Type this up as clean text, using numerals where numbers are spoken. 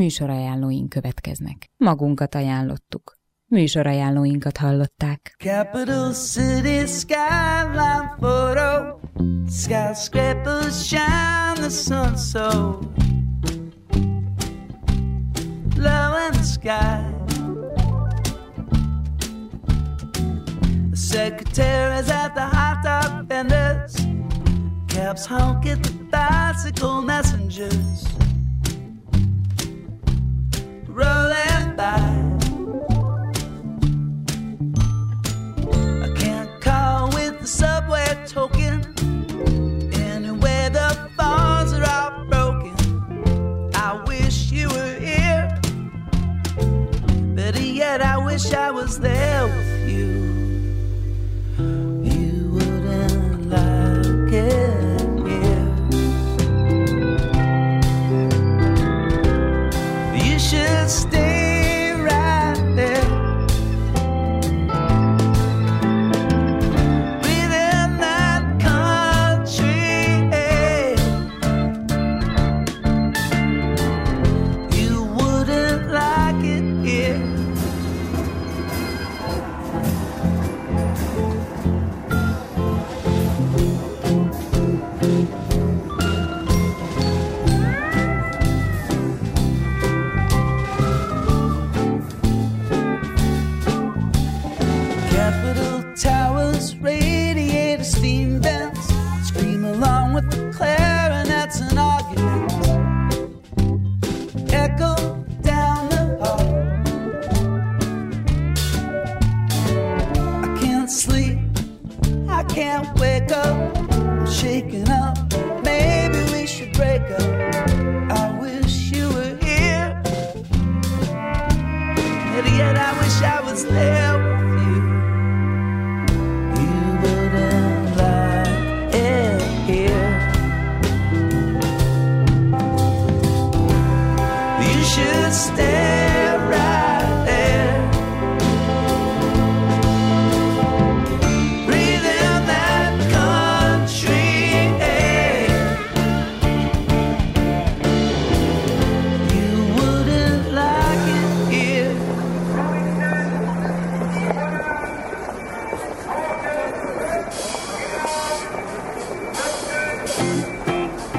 műsorajánlóink következnek. Magunkat ajánlottuk. Műsorajánlóinkat hallották. Capital City skyline photo. Skyscrapers shine the sun so low in the sky. The secretaries at the hot dog vendors. Cabs honk at the bicycle messengers. Rolling by. I can't call with the subway token. Anyway, the phones are all broken. I wish you were here. Better yet, I wish I was there with